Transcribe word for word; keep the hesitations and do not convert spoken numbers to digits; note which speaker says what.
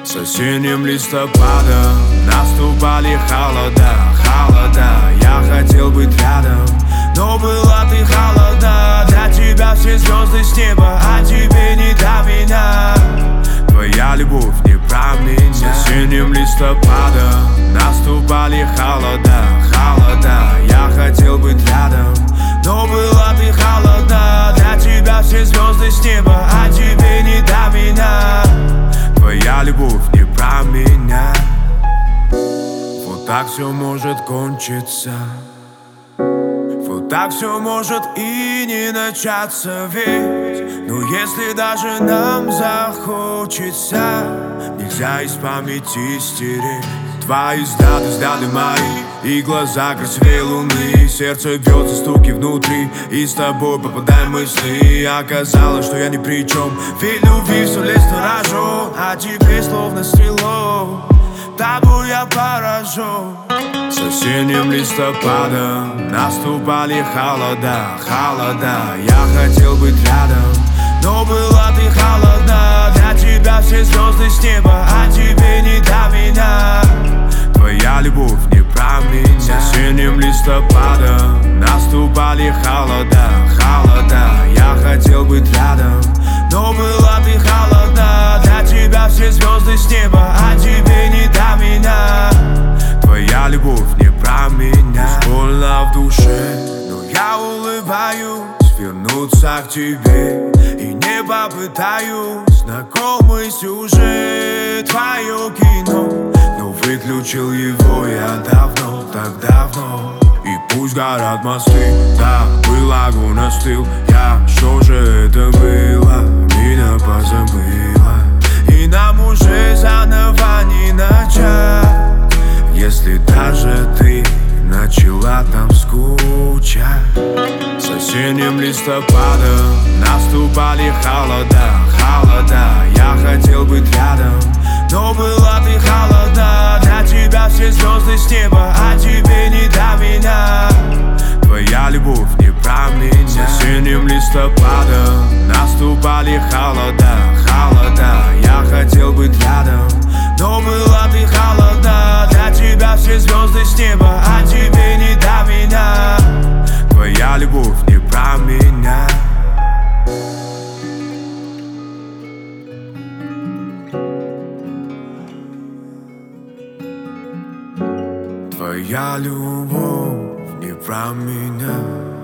Speaker 1: С осенним листопадом наступали холода, холода. Я хотел быть рядом, но была ты холодна. Для тебя все звезды с неба, а тебе не до меня. Твоя любовь не про меня. С осенним листопадом наступали холода, холода. Я хотел быть рядом, но была ты холодна. Для тебя все звезды с неба, а тебе не до меня. Твоя любовь не про меня. Вот так все может кончиться, вот так все может и не начаться. Ведь, ну если даже нам захочется, нельзя из памяти стереть твои взгляды, взгляды мои и глаза красивее луны. Сердце бьется, стуки внутри, и с тобой попадаем в мысли. Оказалось, что я ни при чем, ведь любви все лет сторожу, а теперь словно стрелой тобой я поражен. С осенним листопадом наступали холода, холода. Я хотел быть рядом, но была ты холодна. Для тебя все звезды с неба, а тебе не до меня. Твоя любовь не про меня. С осенним листопадом наступали холода, холода. Я хотел быть рядом, но была ты холодна. Для тебя все звезды с неба, а тебе не до меня. Твоя любовь не про меня. Больно в душе, но я улыбаюсь вернуться к тебе и не попытаюсь. Знакомый сюжет, твое кино, но выключил его я давно, так давно. И пусть горят мосты, да, был огонь, остыл. Я, что же это было, меня позабыла. И нам уже заново не начать, если даже ты начала там скучать. С осенним листопадом наступали холода, холода. Я хотел быть рядом, но была ты холодна. Для тебя все звезды с неба, а тебе не до меня. Твоя любовь не про меня. С осенним листопадом наступали холода, холода. Я хотел быть рядом, но была ты холодна. Для тебя все звезды с неба, а тебе не до меня. Твоя любовь не про меня. Твоя любовь не про меня.